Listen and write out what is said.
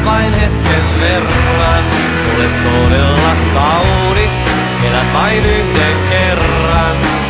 vain hetken verran. Olet todella kaunis, elät vain yhden kerran.